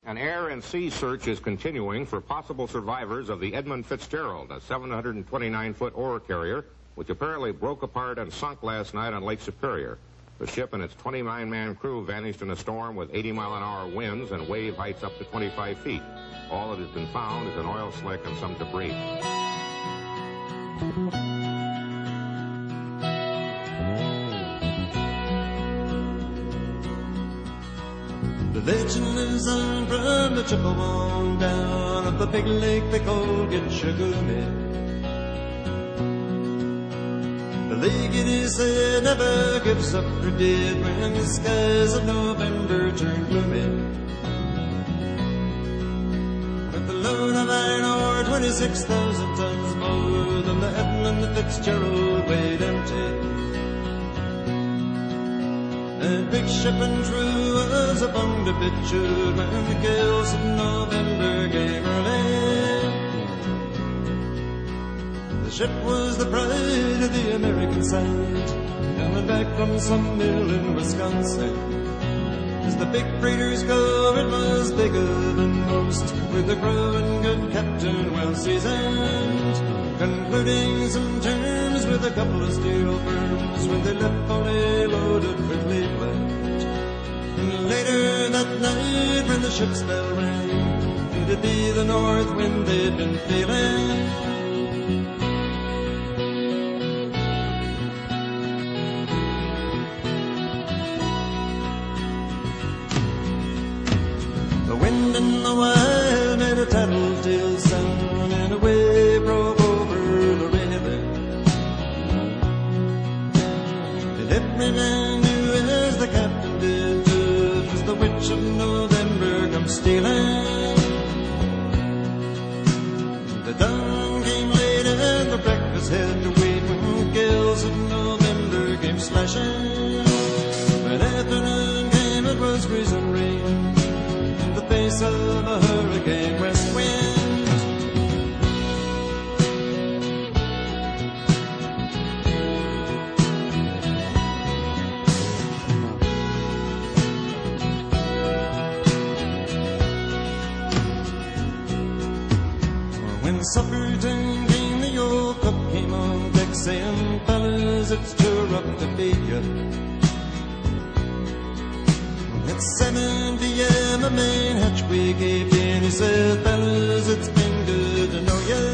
An air and sea search is continuing for possible survivors of the Edmund Fitzgerald, a 729-foot ore carrier, which apparently broke apart and sunk last night on Lake Superior. The ship and its 29-man crew vanished in a storm with 80-mile-an-hour winds and wave heights up to 25 feet. All that has been found is an oil slick and some debris. The legend lives on from the Chippewa down of the big lake they call Gitchagumi. The lake, it is said, never gives up her dead when the skies of November turn gloomy. With the load of iron ore, 26,000 tons more than the Edmund Fitzgerald weighed empty. That big ship and true was upon the picture when the gales of November gave her land. The ship was the pride of the American side, coming back from some mill in Wisconsin. As the big freighters go, it was bigger than most, with the crew and good captain well seasoned, concluding some terms with a couple of steel firms when they left fully loaded for Cleveland. And later that night when the ship's bell rang, it'd be the north wind they'd been feeling. The wind and the wild made a tattletale sound, and a wave broke over the railing. And every man knew, as the captain did, it was the witch of November come stealing. The dawn came late and the breakfast had to wait when gales of November came slashing. When afternoon came, it was freezing rain, face of a hurricane west wind. When supper time came, the old cook came on deck saying, fellas, it's too rough to feed you. At 7 p.m. a main hatchway gave in. He said, fellas, it's been good to know ya.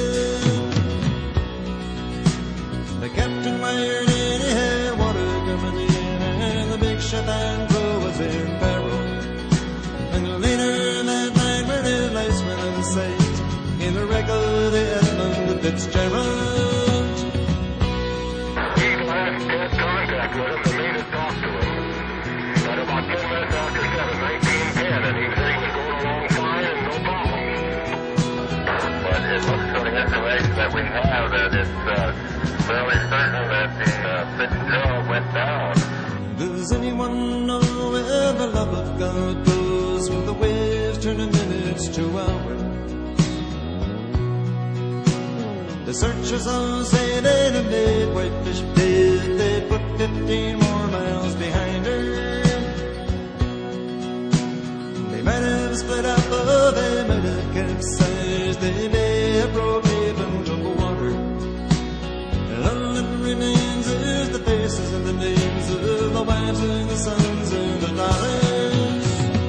The captain wired in, he had water coming in, and the big ship and crew was in peril. And later that night when his lights went in sight, in the wreck of the Edmund Fitzgerald. He last had contact with him for me to talk to him. But about 10 minutes after 7, 1910, and he said he was going along fine and no problem. But it looks from the information that we have that it's fairly certain that the Fitzgerald went down. Does anyone know where the love of God goes when the waves turn the minutes to hours? The searchers all say they'd have made Whitefish Bay, they'd put 15 more miles behind her. They might have split up, or they might have capsized, they may have broke even to the water. And all that remains is the faces and the names of the wives and the sons and the daughters.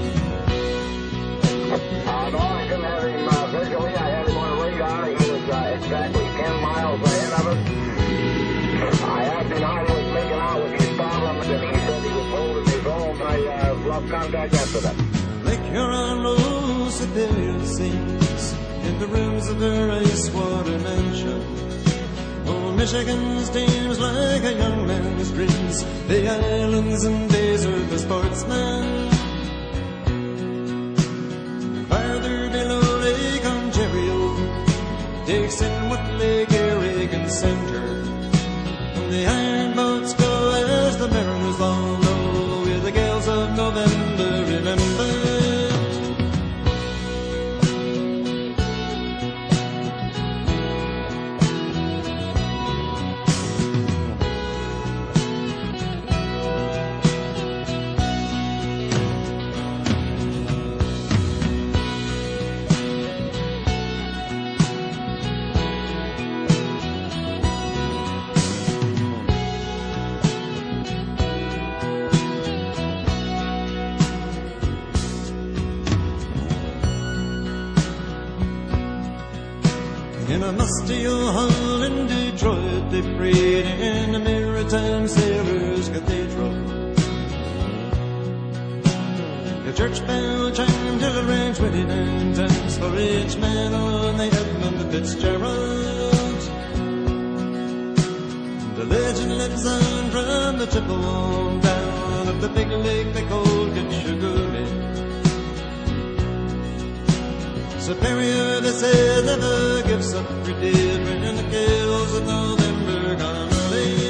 No, I couldn't have him visually. I had him on the radar. He was exactly 10 miles ahead of us. I asked him how he was making out with his problems, and he said he was holding his own. I lost contact after that. Lake Huron low Superior sings in the rooms of her ice-water mansion. Oh, Michigan steams like a young man's dreams, the islands and days of the sportsman. Farther below Lake Ontario takes in what Lake Erie can center. And the iron boats go as the mariners all know, with the gales of November remember. In a musty old hall in Detroit, they prayed in the Maritime Sailors' Cathedral. The church bell chimed till it rang 29 times for each man on the Edmund Fitzgerald. The legend lives on from the Chippewa down of the big lake they call Gitchagumi. Superior, they say, never gives up for dead when the gales of November come early.